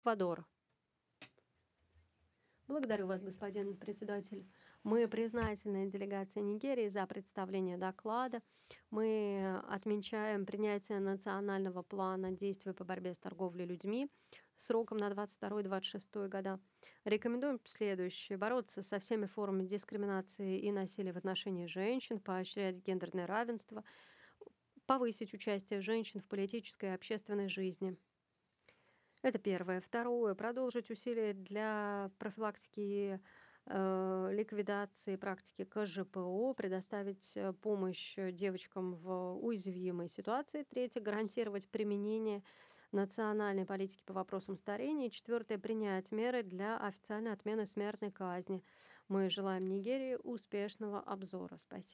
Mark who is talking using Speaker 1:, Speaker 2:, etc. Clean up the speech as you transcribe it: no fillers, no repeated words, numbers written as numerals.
Speaker 1: Эквадор. Благодарю вас, господин председатель. Мы признательны делегации Нигерии за представление доклада. Мы отмечаем принятие национального плана действий по борьбе с торговлей людьми сроком на 22-26 года. Рекомендуем следующее: бороться со всеми формами дискриминации и насилия в отношении женщин, поощрять гендерное равенство, повысить участие женщин в политической и общественной жизни. Это первое. Второе. Продолжить усилия для профилактики, ликвидации практики КЖПО, предоставить, помощь, девочкам в уязвимой ситуации. Третье. Гарантировать применение национальной политики по вопросам старения. И четвертое. Принять меры для официальной отмены смертной казни. Мы желаем Нигерии успешного обзора. Спасибо.